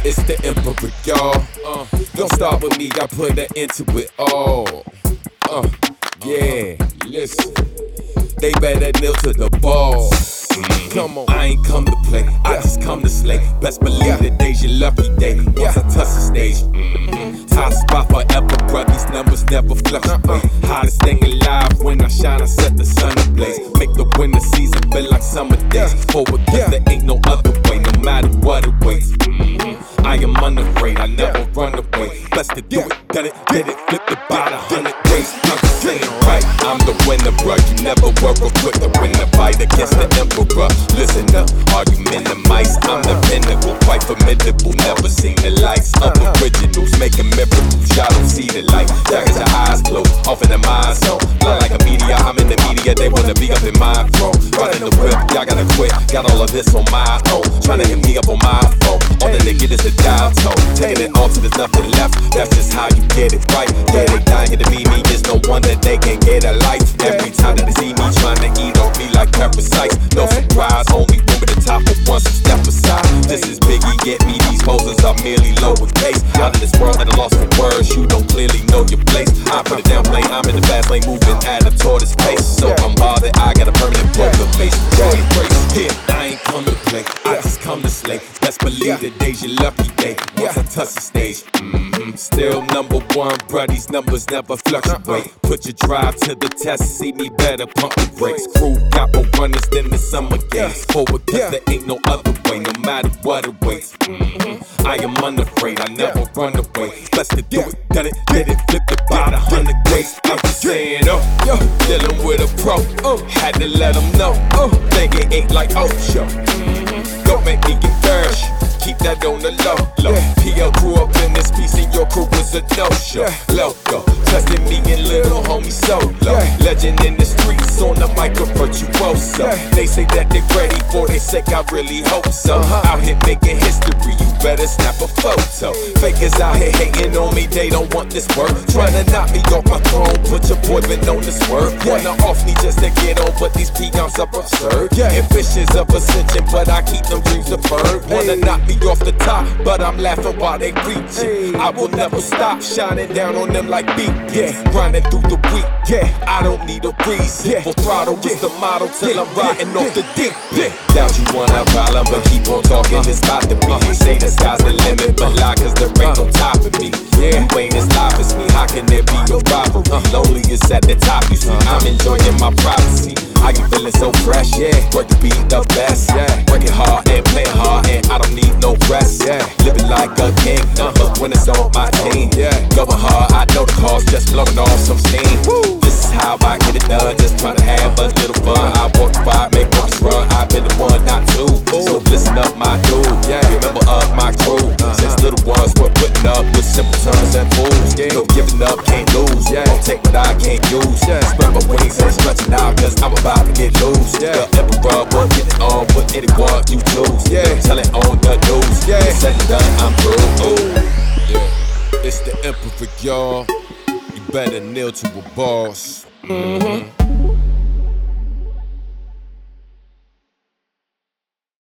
It's the Emperor, y'all. Don't start with me, I put an end to it all. Yeah, listen. They better kneel to the ball. Come on, I ain't come to play, I just come to slay. Best believe today's your lucky day. Once I touch the stage, top spot forever, bruh. These numbers never fluctuate. Hottest thing alive, when I shine, I set the sun ablaze. Make the winter season feel like summer days. Forward, cause there ain't no other way, no matter what it waits. I am unafraid, I never run away. Blessed to do it, done it, did it, flipped about 100 ways. I'm just saying, right? I'm the winner, bruh. You never work or quit to win the fight against the emperor. Listen up, argument the mice. I'm the pinnacle, quite formidable. Never seen the lights of originals, making miracles. Y'all don't see the light. Y'all got your eyes closed, off in the mind zone. Fly like a meteor, I'm in the media. They wanna be up in my throne. Running the whip, y'all gotta quit. Got all of this on my own. Trying to hit me up on my phone. All that they get is a dial tone. Taking it all till there's nothing left. That's just how you get it right. Yeah, they dying to be me. It's no wonder they can't get a life. Every time that they see me trying to eat on me like parasites. No surprise, only room at the top of one, so step aside. This is Biggie, get me. These poses are merely lowercase. Out in this world at a loss for words, you don't clearly know your place. I put it down plain, I'm in the fast lane, moving at a tortoise pace. So I'm bothered, I got a permanent poker face. Here, I ain't come to play, I just come to slay. Best believe today's your lucky day. Once I touch the stage, still number one, bruh. These numbers never fluctuate. Put your drive to the test, see me better pump the brakes. Crew got more runners than the summer games. Forward, cause there ain't no other way, no matter what it waits. I am unafraid, I never run away. Blessed to do it, done it, did it, flipped about 100 ways. I'm just saying, dealing with a pro, had to let them know. Thinking ain't like Ocho. Don't make me get fresh. Keep that on the low. PL grew up in this piece and your crew was a no-show. Loco, testing me and little homie solo. Legend in the streets on the mic, a virtuoso. They say that they ready for their sake, I really hope so. Out here making history, you better snap a photo. Fakers out here hating on me, they don't want this work. Trying to knock me off my throne, put your boy been on this work. Wanna off me just to get on, but these peons are absurd. Ambitions of ascension, but I keep them dreams deferred. Wanna knock me off the top, but I'm laughing while they preaching. I will never stop shining down on them like beat. Grinding through the week. I don't need a reason. Full throttle is the motto till I'm riding off the deep. Doubt you want a problem, but keep on talking. It's about to be. Say the sky's the limit, but lie 'cause there ain't on top of me. You ain't as live as me. How can there be a rivalry? Lonely is at the top. You see, I'm enjoying my privacy. How you feeling so fresh? Work to be the best. Working hard and playing hard, and I don't need no rest. Living like a king, when it's on my team. Going hard, I know the cause, just blowing off some steam. This is how I get it done, just trying to have a little fun. I walk the fire, make walks run. I've been the one, not two. So listen up, my dude. Remember my crew. Since little ones were putting up with simpletons and fools. No giving up, can't lose. Don't take what I can't use. Spread my wings and stretching out, 'cause I'm about to get loose. The emperor won't get it on with anyone you choose. Tell it on the news. Said and done, I'm through. It's the emperor, y'all. You better kneel to a boss.